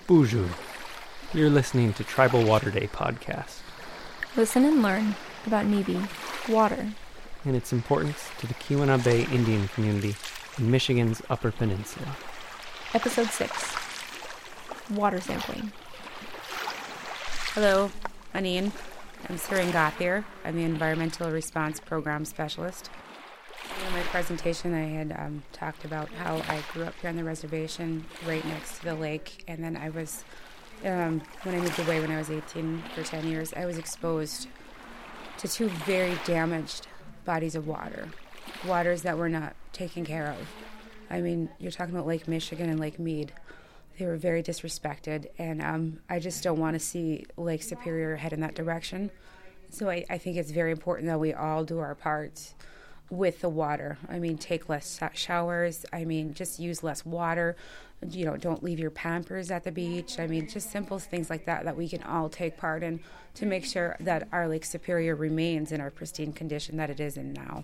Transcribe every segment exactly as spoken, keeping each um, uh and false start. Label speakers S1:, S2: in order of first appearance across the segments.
S1: Bonjour. You're listening to Tribal Water Day podcast.
S2: Listen and learn about Nibi, water,
S1: and its importance to the Keweenaw Bay Indian community in Michigan's Upper Peninsula.
S2: Episode six, Water Sampling.
S3: Hello, Aneen. I'm Sarin Gathir. I'm the Environmental Response Program Specialist. In my presentation, I had um, talked about how I grew up here on the reservation right next to the lake, and then I was, um, when I moved away when I was eighteen for ten years, I was exposed to two very damaged bodies of water, waters that were not taken care of. I mean, you're talking about Lake Michigan and Lake Mead. They were very disrespected, and um, I just don't want to see Lake Superior head in that direction. So I, I think it's very important that we all do our parts with the water. I mean, take less showers. I mean, just use less water. You know, don't leave your Pampers at the beach. I mean, just simple things like that that we can all take part in to make sure that our Lake Superior remains in our pristine condition that it is in now.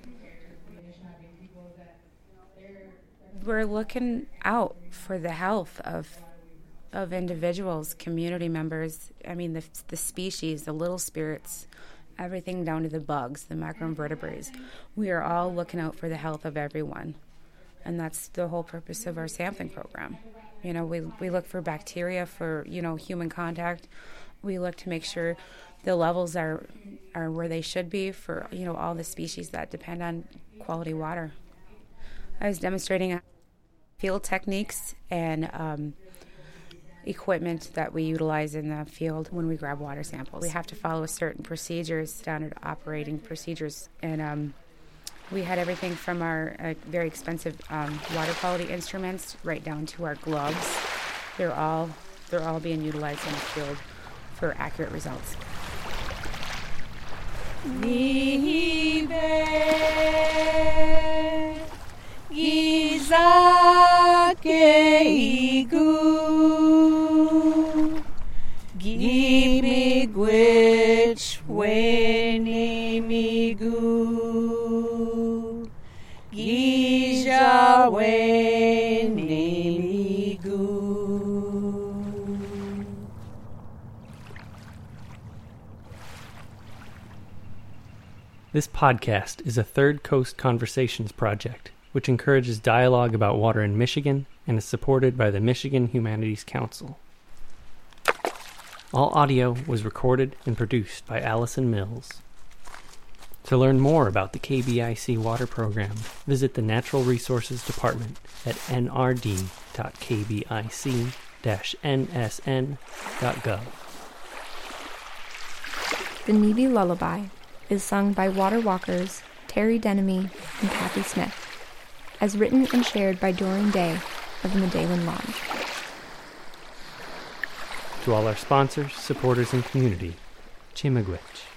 S3: We're looking out for the health of of individuals, community members. I mean, the the species, the little spirits, everything down to the bugs, the macroinvertebrates. We are all looking out for the health of everyone. And that's the whole purpose of our sampling program. You know, we we look for bacteria, for, you know, human contact. We look to make sure the levels are are where they should be for, you know, all the species that depend on quality water. I was demonstrating field techniques and um, equipment that we utilize in the field when we grab water samples. We have to follow certain procedures, standard operating procedures, and um, we had everything from our uh, very expensive um, water quality instruments right down to our gloves. They're all they're all being utilized in the field for accurate results.
S4: Nibe Gizake igu Gimi gwich weni migu Gija weni migu.
S1: This podcast is a Third Coast Conversations project, which encourages dialogue about water in Michigan and is supported by the Michigan Humanities Council. All audio was recorded and produced by Allison Mills. To learn more about the K B I C water program, visit the Natural Resources Department at n r d dot k b i c dash n s n dot gov.
S2: The Nibi Lullaby is sung by water walkers Terry Denemy and Kathy Smith, as written and shared by Doreen Day of the Medallion Lodge.
S1: To all our sponsors, supporters, and community, Chimagwich.